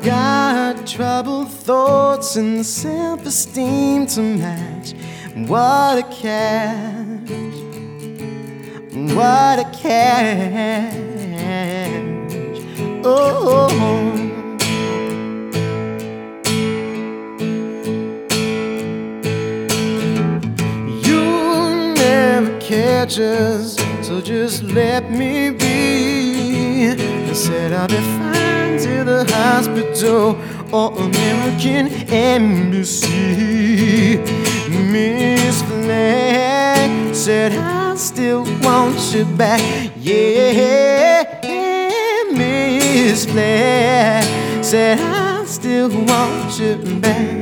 got troubled thoughts and self-esteem to match. What a catch, what a catch. Oh, you never catch us, so just let me be. I said I'll be fine to the hospital or American Embassy. Miss Flag said I still want you back. Yeah, Miss Flag said I still want you back.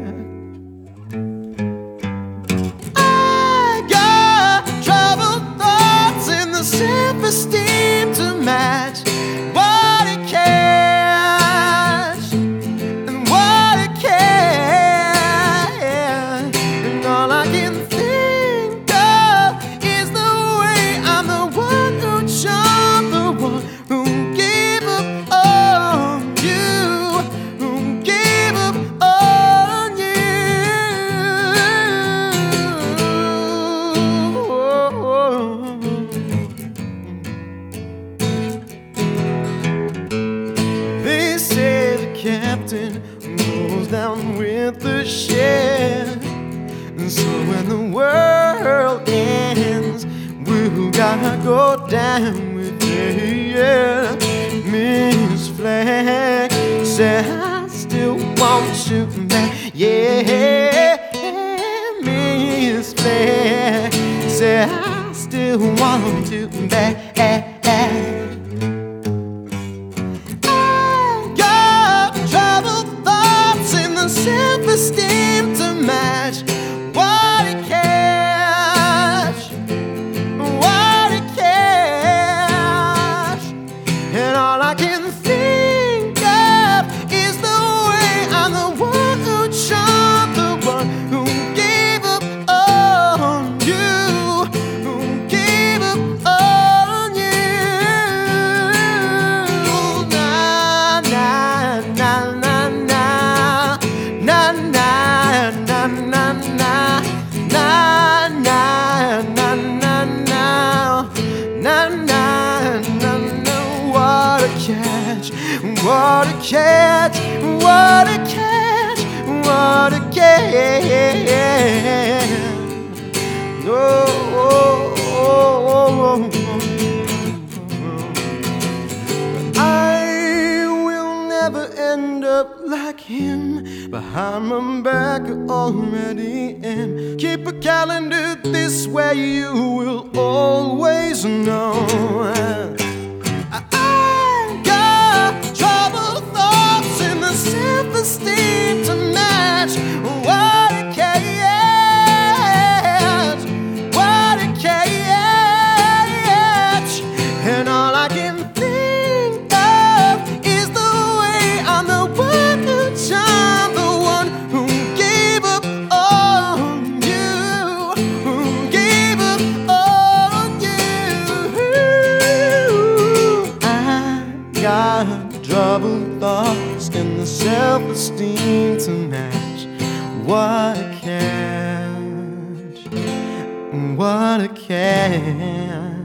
Self-esteem to match. What a catch, and what a catch. And all I can think of is the way I'm the one who jumped, the one who gave up on you, who gave up on you. Captain goes down with the ship, and so when the world ends, we gotta go down with it. Yeah. Miss Flag said I still want you back. Yeah, Miss Flag said I still want you back. Self-esteem to match. What a catch, what a catch. And all I can think of is the way I'm the one who jumped, the one who gave up on you, who gave up on you. Na na na na na. Na na na na na na na na na na na na. What a catch, what a catch, what a catch, what a catch. Oh, oh, oh, oh, oh. I will never end up like him. Behind my back I already am. Keep a calendar this way, you will always know. I got troubled thoughts and the self-esteem to match. What a catch, what a catch. And all I can think of is the way I'm the one who jumped, the one who gave up on you, who gave up on you. I got troubled thoughts and the self-esteem to match. What a catch, what a catch.